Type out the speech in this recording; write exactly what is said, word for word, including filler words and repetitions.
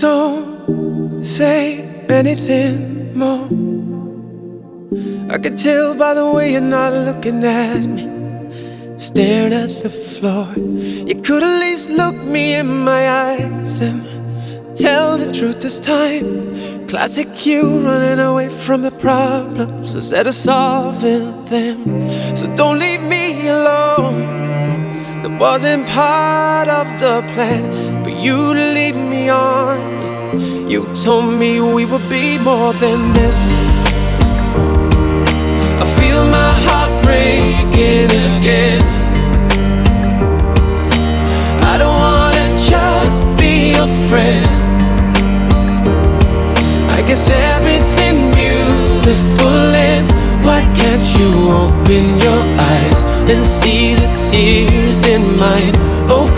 Don't say anything more. I could tell by the way you're not looking at me, staring at the floor. You could at least look me in my eyes and tell the truth this time. Classic you running away from the problems instead of solving them. So don't leave me alone. That wasn't part of the plan, but you lead me on. You told me we would be more than this. I feel my heart breaking again. I don't wanna just be a friend. I guess everything beautiful ends. Why can't you open your eyes and see the tears in mine? Oh,